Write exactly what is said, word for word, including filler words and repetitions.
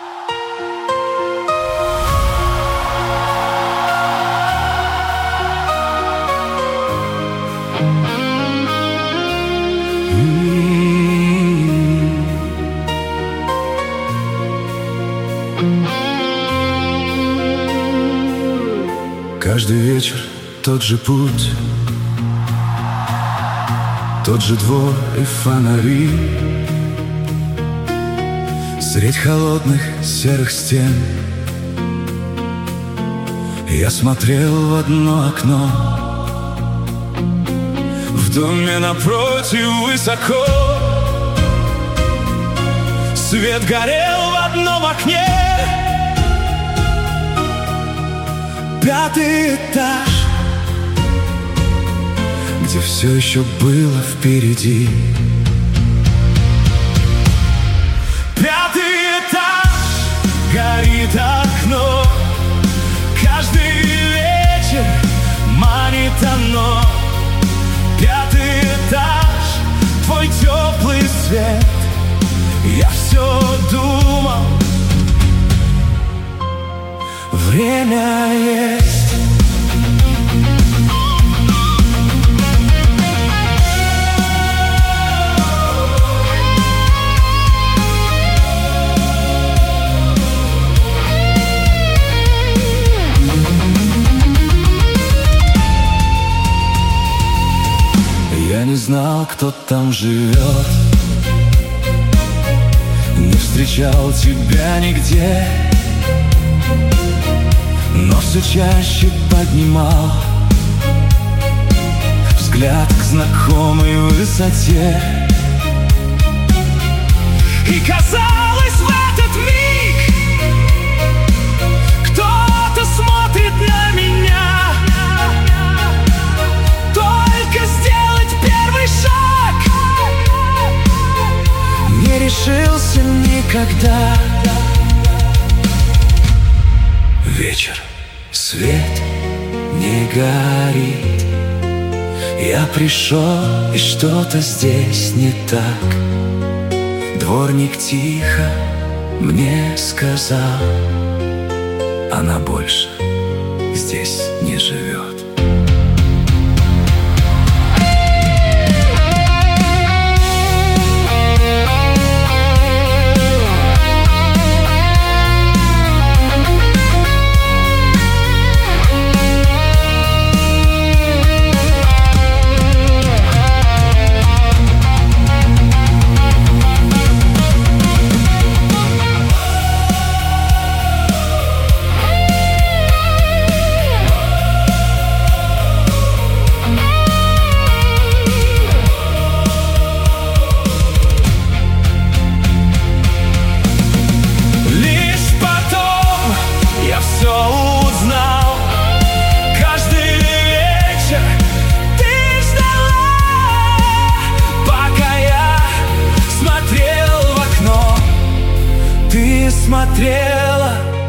Каждый вечер тот же путь, тот же двор и фонари. Средь холодных серых стен я смотрел в одно окно. В доме напротив высоко свет горел в одном окне. Пятый этаж, где все еще было впереди. Пятый этаж, горит окно. Каждый вечер манит оно. Пятый этаж, твой теплый свет. Я все думал, время есть. Я не знал, кто там живет, не встречал тебя нигде, но все чаще поднимал взгляд к знакомой высоте. И казалось, в этот миг кто-то смотрит на меня. Только сделать первый шаг не решился никогда. Вечер, свет не горит. Я пришел, и что-то здесь не так. Дворник тихо мне сказал, она больше здесь не живет. Смотрела